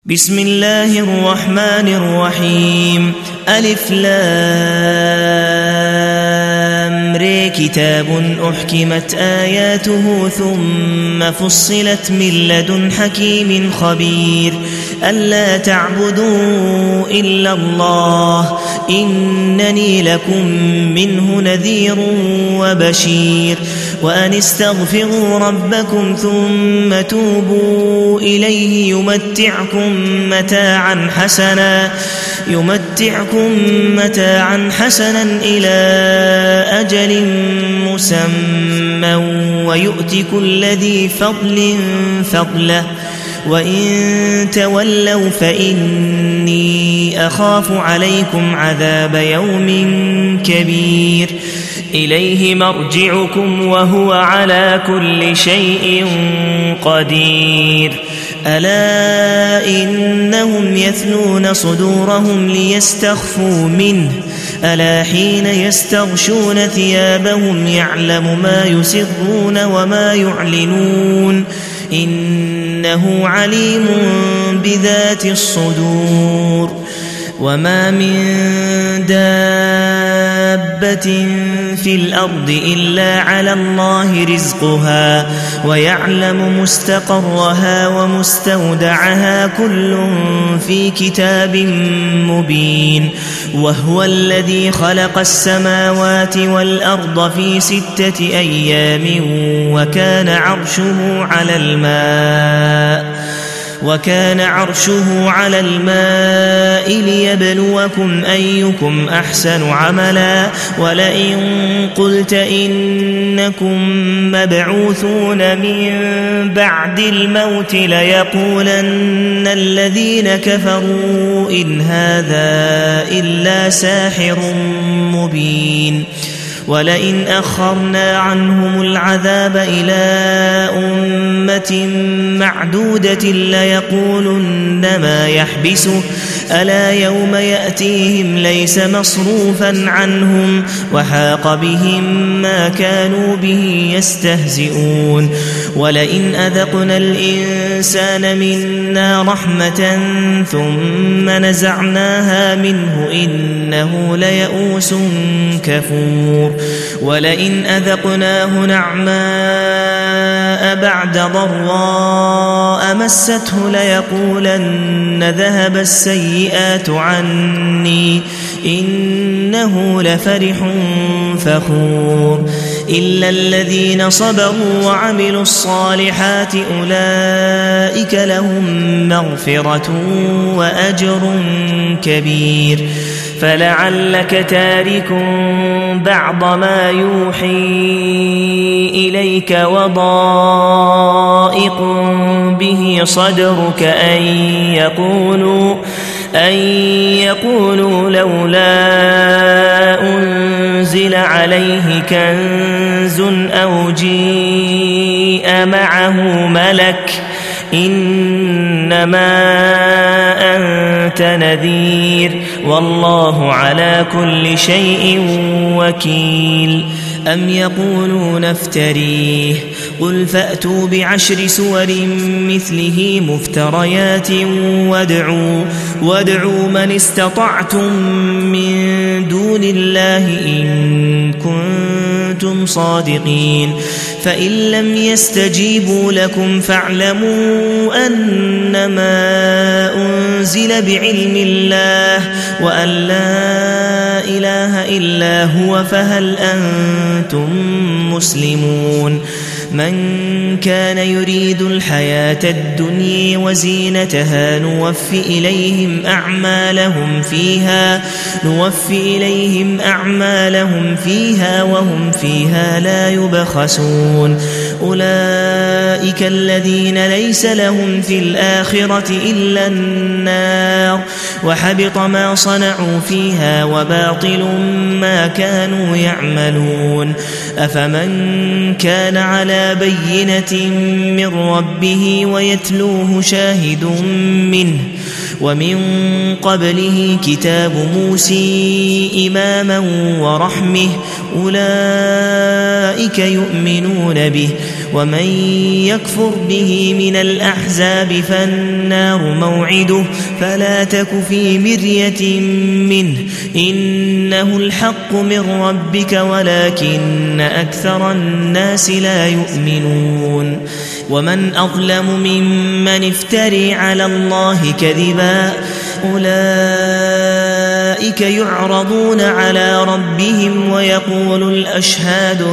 بسم الله الرحمن الرحيم ألف لام ر كتاب أحكمت آياته ثم فصلت من لدن حكيم خبير ألا تعبدوا إلا الله إنني لكم منه نذير وبشير وأن استغفروا ربكم ثم توبوا إليه يمتعكم متاعا حسنا إلى أجل مسمى ويؤت كل ذي فضل فضله وإن تولوا فإني أخاف عليكم عذاب يوم كبير إليه مرجعكم وهو على كل شيء قدير ألا إنهم يثنون صدورهم ليستخفوا منه ألا حين يستغشون ثيابهم يعلم ما يسرون وما يعلنون إنه عليم بذات الصدور وما من دابة في الأرض إلا على الله رزقها ويعلم مستقرها ومستودعها كل في كتاب مبين وهو الذي خلق السماوات والأرض في 6 أيام وكان عرشه على الماء ليبلوكم أيكم أحسن عملا ولئن قلت إنكم مبعوثون من بعد الموت ليقولن الذين كفروا إن هذا إلا ساحر مبين ولئن أخرنا عنهم العذاب إلى أمة معدودة ليقولن ما يحبسه ألا يوم يأتيهم ليس مصروفا عنهم وحاق بهم ما كانوا به يستهزئون ولئن أذقنا الإنسان منا رحمة ثم نزعناها منه إنه ليئوس كفور ولئن أذقناه نعماء بعد ضراء مسته ليقولن ذهب السيئات عني إنه لفرح فخور إلا الذين صبروا وعملوا الصالحات أولئك لهم مغفرة وأجر كبير فلعلك تارك بعض ما يوحي إليك وضائق به صدرك أن يقولوا لولا أنزل عليه كنز أو جيء معه ملك إنما أنت نذير والله على كل شيء وكيل أم يقولون افتريه قل فأتوا ب10 سور مثله مفتريات وادعوا من استطعتم من دون الله إن كنتم صادقين فإن لم يستجيبوا لكم فاعلموا أنما أنزل بعلم الله وأن لا إله إلا هو فهل أنتم مسلمون من كان يريد الحياة الدنيا وزينتها نوفي إليهم أعمالهم فيها وهم فيها لا يبخسون أولئك الذين ليس لهم في الآخرة إلا النار وحبط ما صنعوا فيها وباطل ما كانوا يعملون أفمن كان على بينة من ربه ويتلوه شاهد منه ومن قبله كتاب موسى إماما ورحمة أولئك يؤمنون به ومن يكفر به من الأحزاب فالنار موعده فلا تك في مرية منه إنه الحق من ربك ولكن أكثر الناس لا يؤمنون ومن أظلم ممن افتري على الله كذبا أولئك يعرضون على ربهم ويقول الأشهاد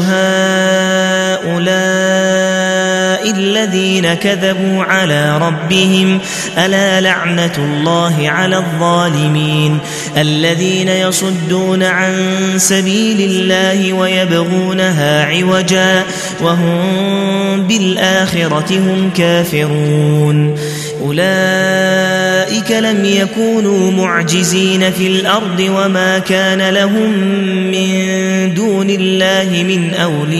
هؤلاء الذين كذبوا على ربهم ألا لعنة الله على الظالمين الذين يصدون عن سبيل الله ويبغونها عوجا وهم بالآخرة هم كافرون أولئك لم يكونوا معجزين في الأرض وما كان لهم من دون الله من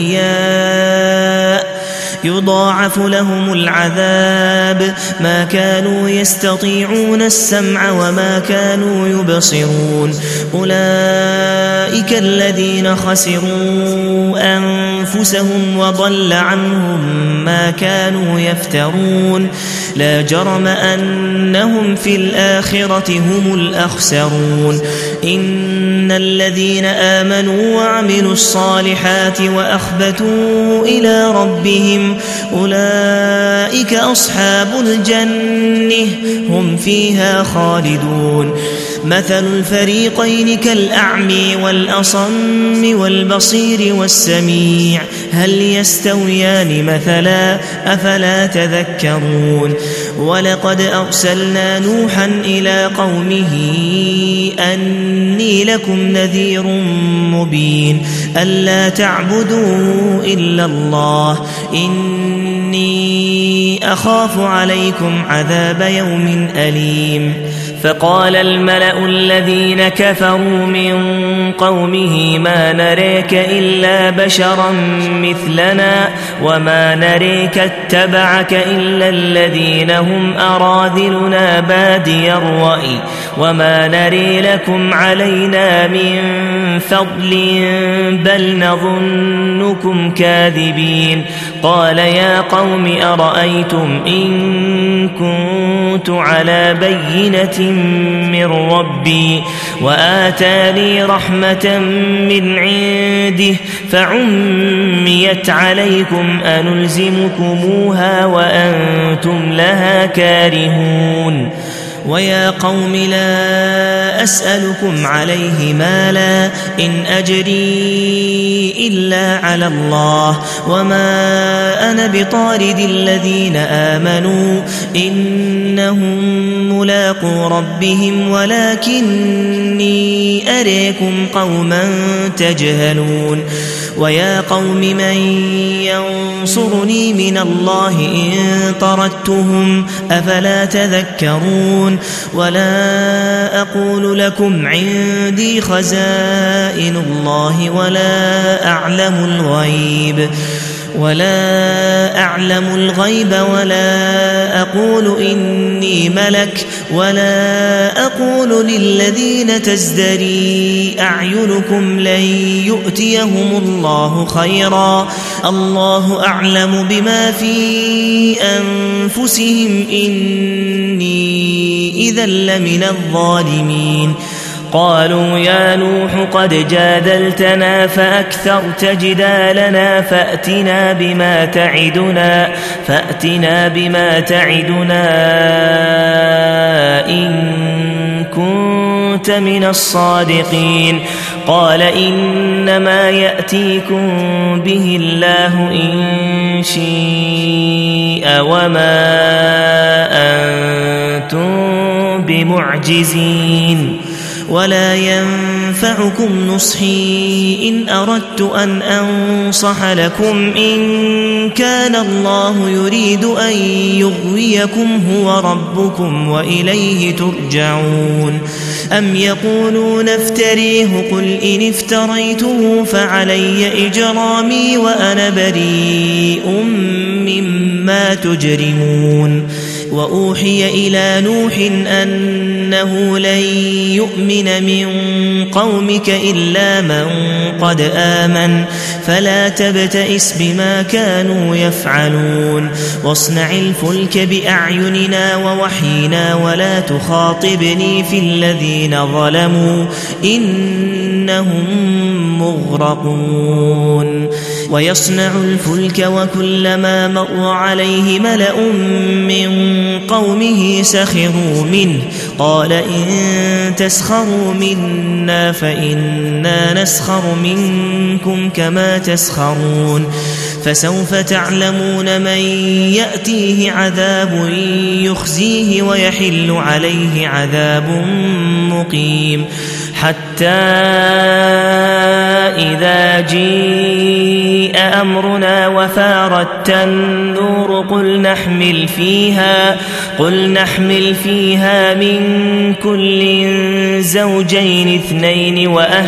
أولياء يضاعف لهم العذاب ما كانوا يستطيعون السمع وما كانوا يبصرون أولئك الذين خسروا أنفسهم وضل عنهم ما كانوا يفترون لا جرم أنهم في الآخرة هم الأخسرون إن الذين آمنوا وعملوا الصالحات وأخبتوا إلى ربهم أولئك أصحاب الجنة هم فيها خالدون مثل الفريقين كالأعمي والأصم والبصير والسميع هل يستويان مثلا أفلا تذكرون ولقد أرسلنا نوحا إلى قومه أني لكم نذير مبين ألا تعبدوا إلا الله إني أخاف عليكم عذاب يوم أليم فقال الملأ الذين كفروا من قومه ما نريك إلا بشرا مثلنا وما نريك اتبعك إلا الذين هم أراذلنا بادي الرأي وما نري لكم علينا من فضل بل نظنكم كاذبين قال يا قوم أرأيتم إن كنت على بينة من ربي وآتاني رحمة من عنده فعميت عليكم أنلزمكموها وأنتم لها كارهون ويا قوم لا أسألكم عليه مالا إن أجري إلا على الله وما أنا بطارد الذين آمنوا إنهم ملاقو ربهم ولكني أريكم قوما تجهلون ويا قوم من ينصرني من الله إن طردتهم أفلا تذكرون ولا أقول لكم عندي خزائن الله ولا أعلم الغيب ولا أقول إني ملك ولا أقول للذين تزدري أعينكم لن يؤتيهم الله خيرا الله أعلم بما في أنفسهم إني إذا لمن الظالمين قالوا يا نوح قد جادلتنا فأكثرت جدالنا فأتنا بما تعدنا إن كنت من الصادقين قال إنما يأتيكم به الله إن شاء وما أنتم بمعجزين ولا ينفعكم نصحي إن أردت أن أنصح لكم إن كان الله يريد أن يغويكم هو ربكم وإليه ترجعون أم يقولون افتريه قل إن افتريته فعلي إجرامي وأنا بريء مما تجرمون وأوحي إلى نوح أنه لن يؤمن من قومك إلا من قد آمن فلا تبتئس بما كانوا يفعلون واصنع الفلك بأعيننا ووحينا ولا تخاطبني في الذين ظلموا إنهم مغرقون ويصنع الفلك وكلما مر عليه ملأ من قومه سخروا منه قال إن تسخروا منا فإنا نسخر منكم كما تسخرون فسوف تعلمون من يأتيه عذاب يخزيه ويحل عليه عذاب مقيم حتى إذا جيء أمرنا وفارت النور قل نحمل فيها من كل زوجين اثنين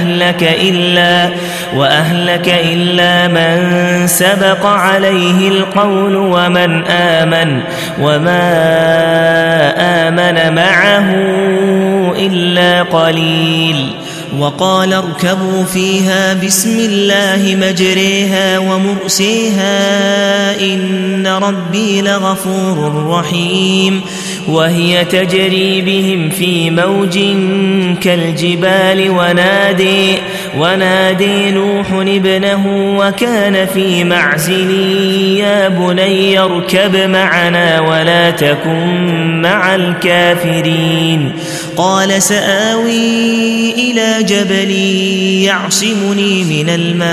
وأهلك إلا من سبق عليه القول ومن آمن وما آمن معه إلا قليل وقال اركبوا فيها بسم الله مجريها ومرسيها إن ربي لغفور رحيم وهي تجري بهم في موج كالجبال ونادي نوح ابنه وكان في معزل يا بني اركب معنا ولا تكن مع الكافرين قال سآوي إلى جبل يعصمني من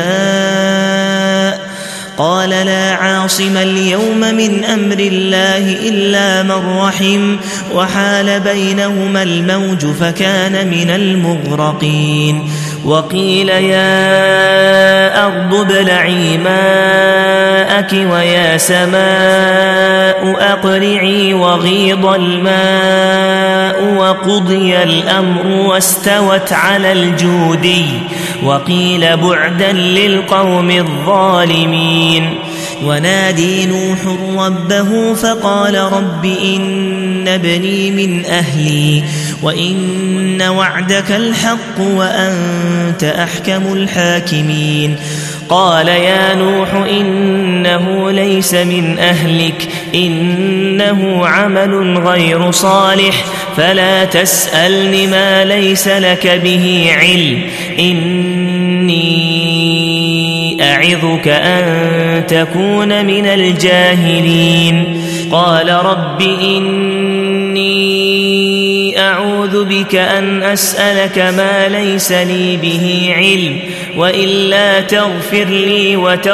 الماء قال لا عاصم اليوم من أمر الله إلا من رحم وحال بينهما الموج فكان من المغرقين وقيل يا أرض ابلعي ماءك ويا سماء أقلعي وغيض الماء وقضي الأمر واستوت على الجودي وقيل بعدا للقوم الظالمين ونادي نوح ربه فقال رب إن ابني من أهلي وإن وعدك الحق وأنت أحكم الحاكمين قال يا نوح إنه ليس من أهلك إنه عمل غير صالح فلا تسألني ما ليس لك به علم إني أعظك أن تكون من الجاهلين قال رب إني أعوذ بك أن أسألك ما ليس لي به علم وإلا تغفر لي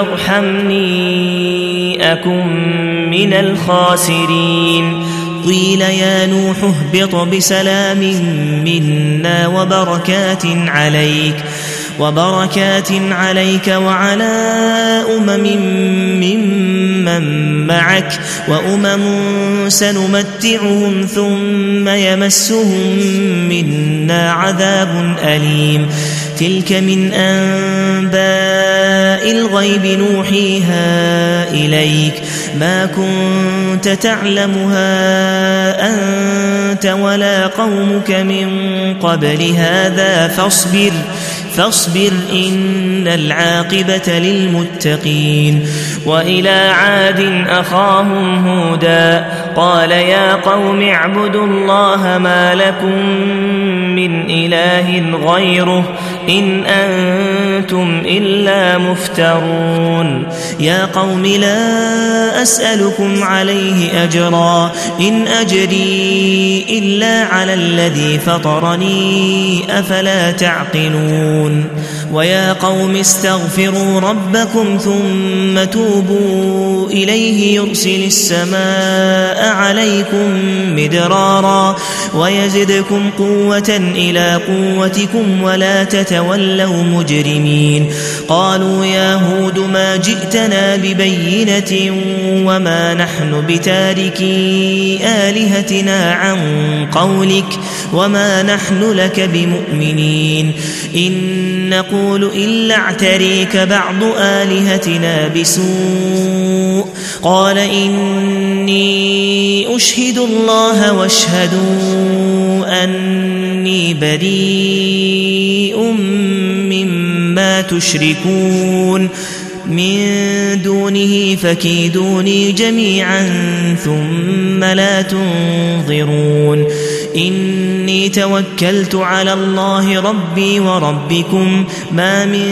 وترحمني أكن من الخاسرين قيل يا نوح اهبط بسلام منا وبركات عليك وعلى ممن معك سنمتعهم ثم يمسهم منا عذاب أليم تلك من أنباء الغيب نوحيها إليك ما كنت تعلمها أنت ولا قومك من قبل هذا فاصبر إن العاقبة للمتقين وإلى عاد أخاهم هودا قال يا قوم اعبدوا الله ما لكم من إله غيره إن أنتم إلا مفترون يا قوم لا أسألكم عليه أجرا إن أجري إلا على الذي فطرني أفلا تعقلون ويا قوم استغفروا ربكم ثم توبوا إليه يرسل السماء عليكم مدرارا ويزدكم قوة إلى قوتكم ولا تتولوا تولوا مجرمين قالوا يا هود ما جئتنا ببينة وما نحن بتاركي آلهتنا عن قولك وما نحن لك بمؤمنين إن نقول إلا اعتريك بعض آلهتنا بسوء قال إني أشهد الله واشهدوا أني بريء مما تشركون من دونه فكيدوني جميعا ثم لا تنظرون إني توكلت على الله ربي وربكم ما من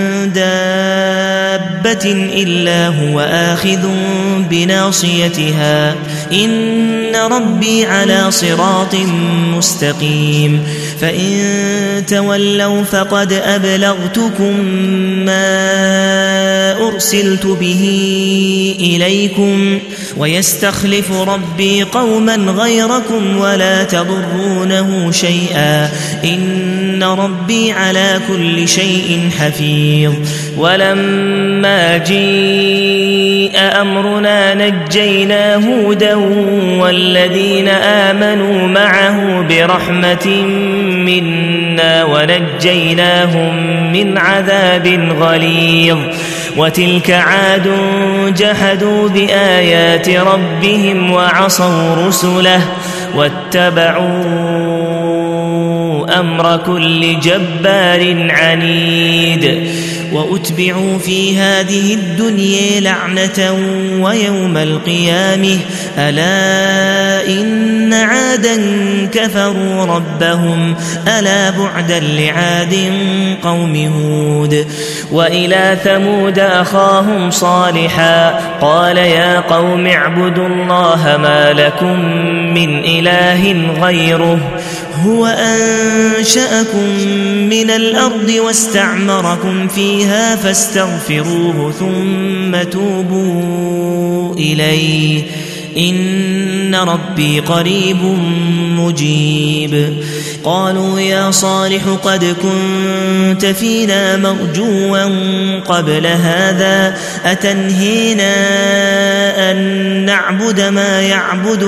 دابة إلا هو آخذ بناصيتها إن ربي على صراط مستقيم فإن تولوا فقد أبلغتكم ما أرسلت به إليكم ويستخلف ربي قوما غيركم ولا تضرونه شيئا إن ربي على كل شيء حفيظ ولما جيء أمرنا نجينا هودا والذين آمنوا معه برحمة منا ونجيناهم من عذاب غليظ وتلك عاد جحدوا بآيات ربهم وعصوا رسله واتبعوا أمر كل جبار عنيد وأتبعوا في هذه الدنيا لعنة ويوم القيامة ألا إن عادا كفروا ربهم ألا بعدا لعاد قوم هود وإلى ثمود أخاهم صالحا قال يا قوم اعبدوا الله ما لكم من إله غيره هو أنشأكم من الأرض واستعمركم فيها فاستغفروه ثم توبوا إليه إن ربي قريب مجيب قالوا يا صالح قد كنت فينا مرجوا قبل هذا أتنهينا أن نعبد ما يعبد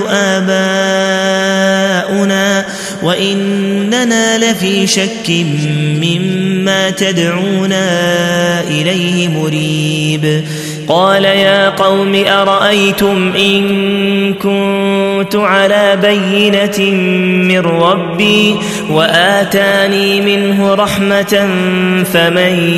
آباؤنا وإننا لفي شك مما تدعونا إليه مريب قال يا قوم أرأيتم إن كنت على بينة من ربي وآتاني منه رحمة فمن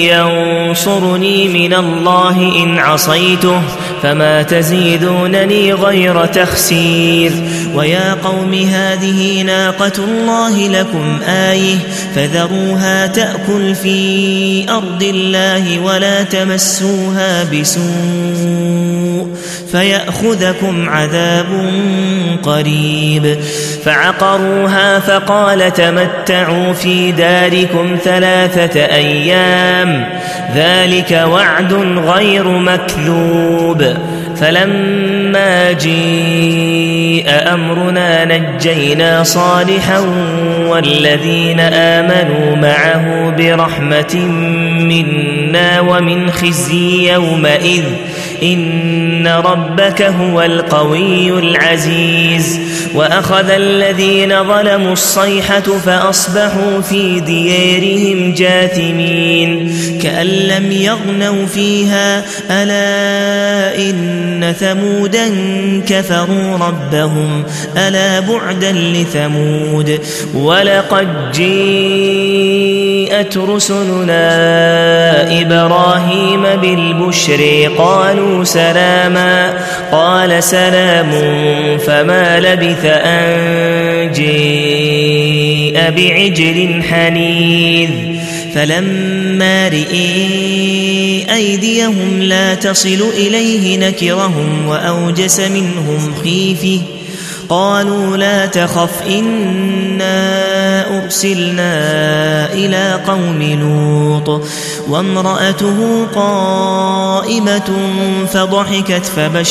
ينصرني من الله إن عصيته فما تزيدونني غير تخسير ويا قوم هذه ناقة الله لكم آية فذروها تأكل في أرض الله ولا تمسوها بسوء فيأخذكم عذاب قريب فعقروها فقال تمتعوا في داركم 3 أيام ذلك وعد غير مكذوب فلما جيء أمرنا نجينا صالحا والذين آمنوا معه برحمة منا ومن خزي يومئذ إن ربك هو القوي العزيز وأخذ الذين ظلموا الصيحة فأصبحوا في ديارهم جاثمين كأن لم يغنوا فيها ألا إن ثمودا كفروا ربهم ألا بعدا لثمود ولقد جاءت رسلنا إبراهيم بالبشر قالوا سلاما قال سلام فما لبث أن جاء بعجل حنيذ فلما رئي أيديهم لا تصل إليه نكرهم وأوجس منهم خيفة قالوا لا تخف إنا أرسلنا إلى قوم لوط وامرأته قائمة فضحكت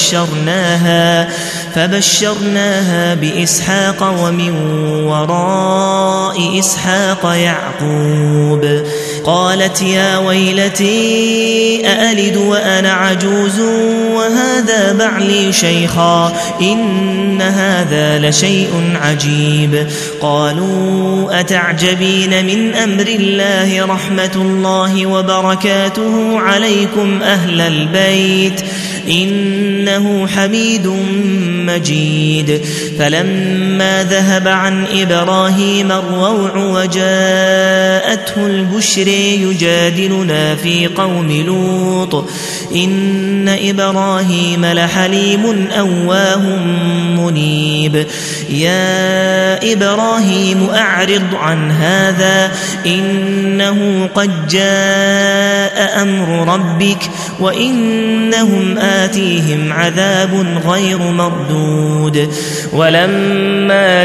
فبشرناها بإسحاق ومن وراء إسحاق يعقوب قالت يا ويلتي أألد وأنا عجوز وهذا بعلي شيخا إن هذا لشيء عجيب قالوا أتعجبين من أمر الله رحمة الله وبركاته عليكم أهل البيت إنه حميد مجيد فلما ذهب عن إبراهيم الروع وجاءته البشر يجادلنا في قوم لوط إن إبراهيم لحليم أواه منيب يا إبراهيم أعرض عن هذا إنه قد جاء أمر ربك وإنهم آتيهم عذاب غير مردود ولما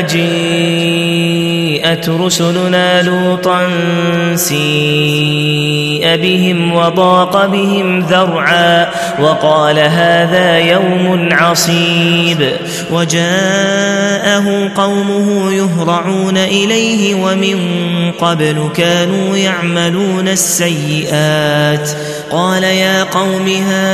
جاءت رسلنا لوطا سيء بهم وضاق بهم ذرعا وقال هذا يوم عصيب وجاءه قومه يهرعون إليه ومن قبل كانوا يعملون السيئات قال يا قوم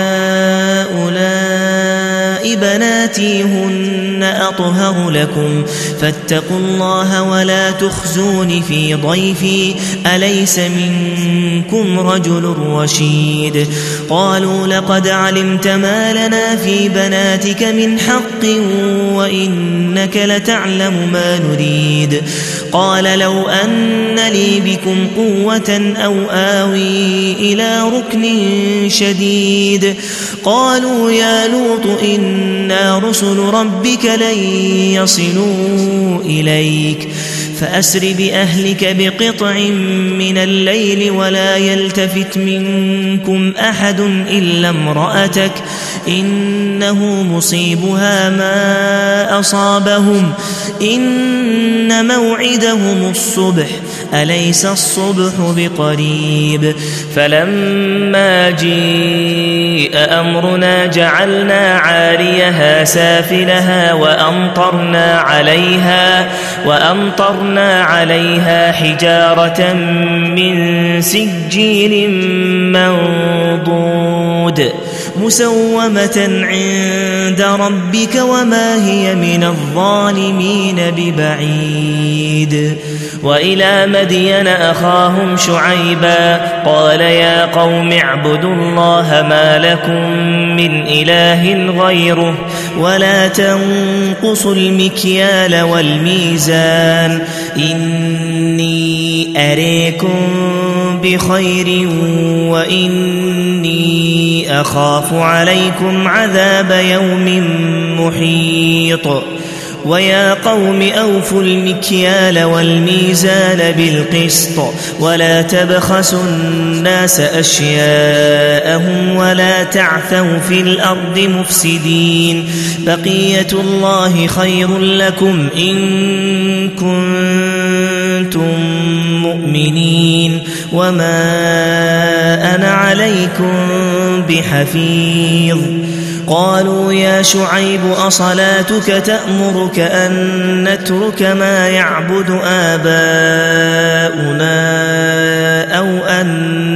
هؤلاء بناتي هن أطهر لكم فاتقوا الله ولا تخزون في ضيفي أليس منكم رجل رشيد قالوا لقد علمت ما لنا في بناتك من حق وإنك لتعلم ما نريد قال لو أن لي بكم قوة أو آوي إلى ركن شديد قالوا يا لوط إنا رسل ربك لن يصلوا إليك فأسر بأهلك بقطع من الليل ولا يلتفت منكم أحد إلا امرأتك إنه مصيبها ما أصابهم إن موعدهم الصبح أليس الصبح بقريب فلما جاء أمرنا جعلنا عاليها سافلها وأمطرنا عليها حجارة من سجيل منضود مسومة عند ربك وما هي من الظالمين ببعيد وإلى مدين أخاهم شعيبا قال يا قوم اعبدوا الله ما لكم من إله غيره ولا تنقصوا المكيال والميزان إني أريكم بخير وإني أخاف عليكم عذاب يوم محيط ويا قوم أوفوا المكيال والميزان بالقسط ولا تبخسوا الناس أشياءهم ولا تعثوا في الأرض مفسدين بقية الله خير لكم إن كنتم مؤمنين وما أنا عليكم بحفيظ قالوا يا شعيب أصلاتك تأمرك أن نترك ما يعبد آباؤنا أو أن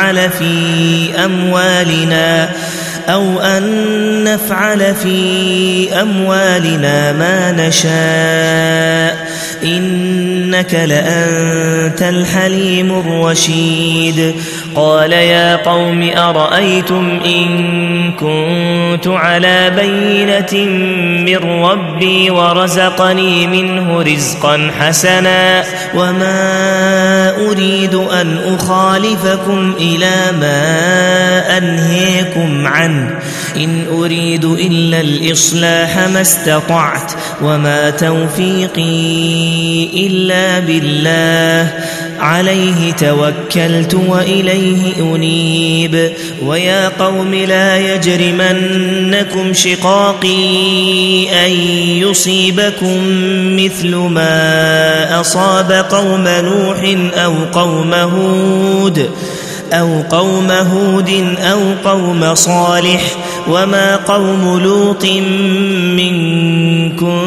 نفعل في أموالنا ما نشاء إنك لأنت الحليم الرشيد قال يا قوم أرأيتم إن كنت على بينة من ربي ورزقني منه رزقا حسنا وما أريد أن أخالفكم إلى ما أنهيكم عنه إن أريد إلا الإصلاح ما استطعت وما توفيقي إلا بالله عليه توكلت وإليه أنيب ويا قوم لا يجرمنكم شقاقي أن يصيبكم مثل ما أصاب قوم نوح أو قوم هود أو قوم صالح وما قوم لوط منكم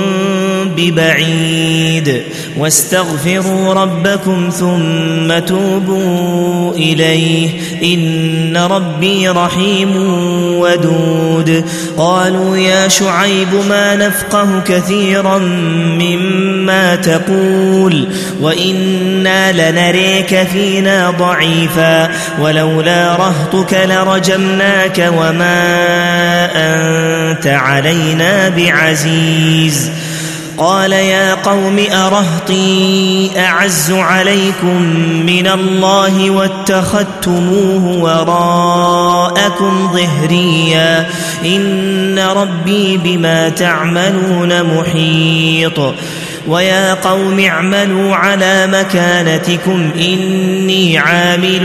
ببعيد واستغفروا ربكم ثم توبوا إليه إن ربي رحيم ودود قالوا يا شعيب ما نفقه كثيرا مما تقول وإنا لنريك فينا ضعيفا ولولا رهطك لرجمناك وما أنت علينا بعزيز قال يا قوم أرهطي أعز عليكم من الله واتخذتموه وراءكم ظهريا إن ربي بما تعملون محيط ويا قوم اعملوا على مكانتكم إني عامل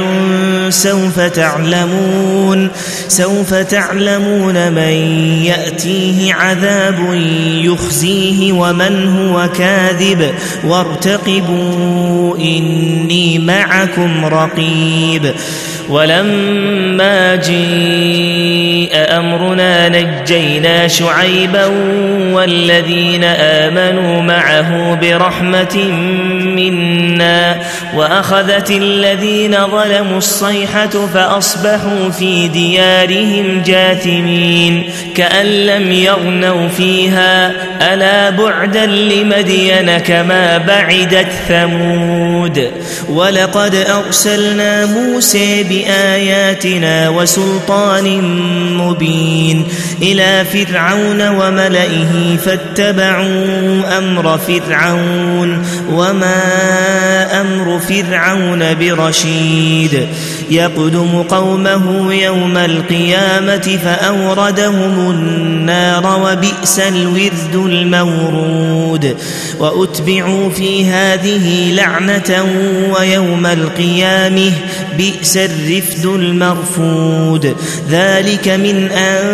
سوف تعلمون من يأتيه عذاب يخزيه ومن هو كاذب وارتقبوا إني معكم رقيب ولما جاء أمرنا نجينا شعيبا والذين آمنوا معه برحمة منا وأخذت الذين ظلموا الصيحة فأصبحوا في ديارهم جاثمين كأن لم يغنوا فيها ألا بعدا لمدين كما بعدت ثمود ولقد أرسلنا موسى بآياتنا وسلطان مبين إلى فرعون وملئه فاتبعوا أمر فرعون وما أمر فرعون برشيد يقدم قومه يوم القيامة فأوردهم النار وبئس الورد المورود وأتبعوا في هذه لعنة ويوم القيامة بئس الرفد المرفود ذلك من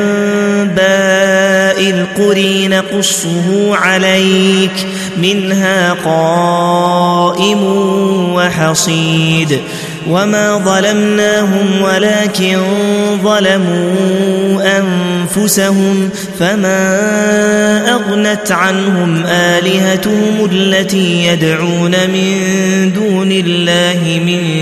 أنباء القرى نقصه عليك منها قائم وحصيد وما ظلمناهم ولكن ظلموا أنفسهم فما أغنت عنهم آلهتهم التي يدعون من دون الله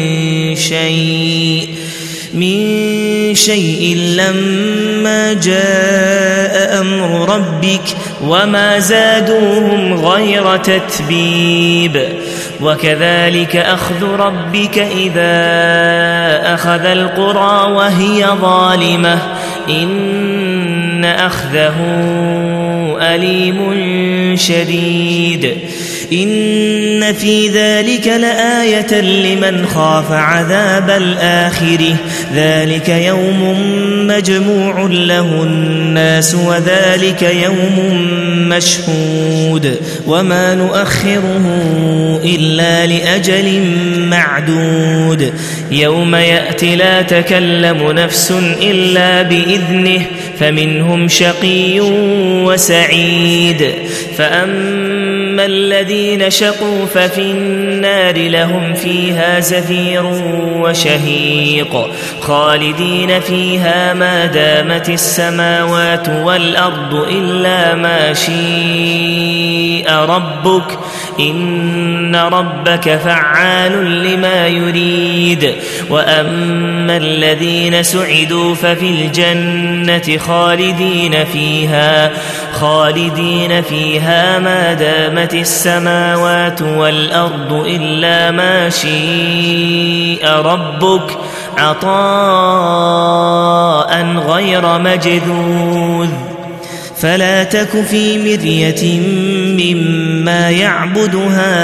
من شيء لما جاء أمر ربك وما زادوهم غير تتبيب وكذلك أخذ ربك إذا أخذ القرى وهي ظالمة إن أخذه أليم شديد إن في ذلك لآية لمن خاف عذاب الآخرة ذلك يوم مجموع له الناس وذلك يوم مشهود وما نؤخره إلا لأجل معدود يوم يأتي لا تكلم نفس إلا بإذنه فمنهم شقي وسعيد فأما الذين شقوا ففي النار لهم فيها زفير وشهيق خالدين فيها ما دامت السماوات والأرض إلا ما شاء ربك إن ربك فعال لما يريد وأما الذين سعدوا ففي الجنة خالدين فيها ما دامت السماوات والأرض إلا ما شاء ربك عطاء غير مجذوذ فلا تك في مرية مما يعبد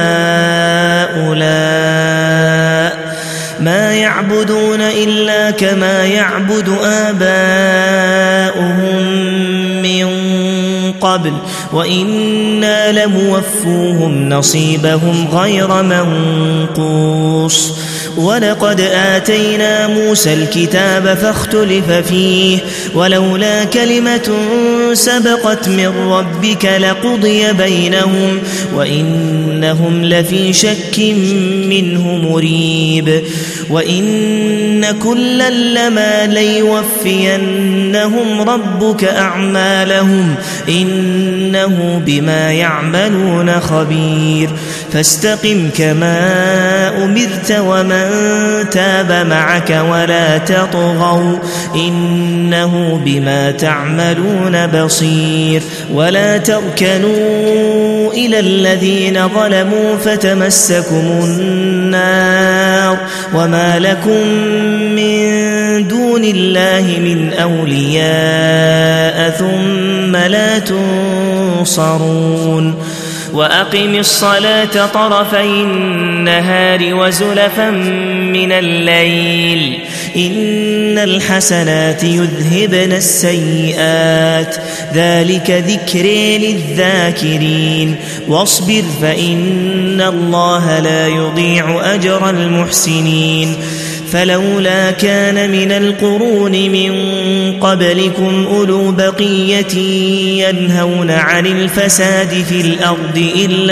هؤلاء ما يعبدون إلا كما يعبد آباؤهم من قبل وإنا لموفوهم نصيبهم غير منقوص ولقد آتينا موسى الكتاب فاختلف فيه ولولا كلمة سبقت من ربك لقضي بينهم وإنهم لفي شك منه مريب وإن كلا لما ليوفينهم ربك أعمالهم إنه بما يعملون خبير فاستقم كما أمرت ومن تاب معك ولا تطغوا إنه بما تعملون بصير ولا تركنوا إلى الذين ظلموا فتمسكم النار وما لكم من دون الله من أولياء ثم لا تنصرون وأقم الصلاة طرفي النهار وزلفا من الليل إن الحسنات يذهبن السيئات ذلك ذكر للذاكرين واصبر فإن الله لا يضيع أجر المحسنين فلولا كان من القرون من قبلكم أولو بقية ينهون عن الفساد في الأرض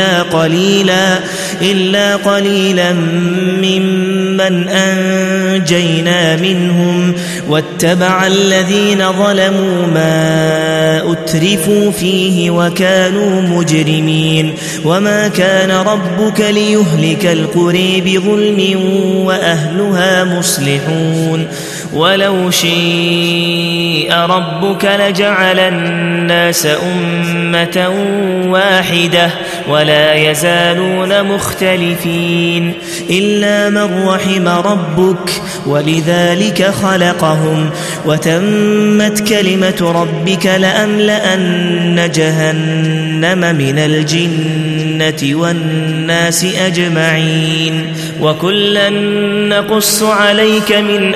إلا قليلا ممن أنجينا منهم واتبع الذين ظلموا ما أترفوا فيه وكانوا مجرمين وما كان ربك ليهلك القرى بظلم وأهلها مصلحون ولو شيء ربك لجعل الناس أمة واحدة ولا يزالون مختلفين إلا من رحم ربك ولذلك خلقهم وتمت كلمة ربك لأملأن جهنم من الجنة والناس أجمعين وكلا نقص عليك من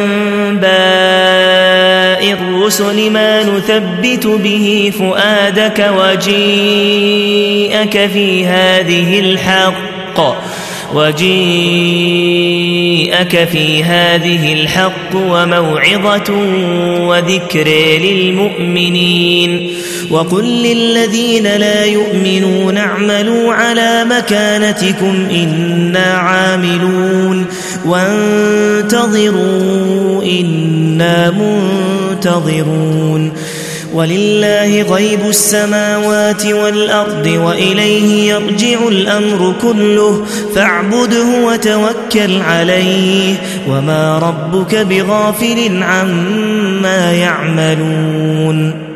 أنباء الرسل ما نثبت به فؤادك وجيءك في هذه الحق وموعظة وذكر للمؤمنين وقل للذين لا يؤمنون اعملوا على مكانتكم إنا عاملون وانتظروا إنا منتظرون ولله غيب السماوات والأرض وإليه يرجع الأمر كله فاعبده وتوكل عليه وما ربك بغافل عما يعملون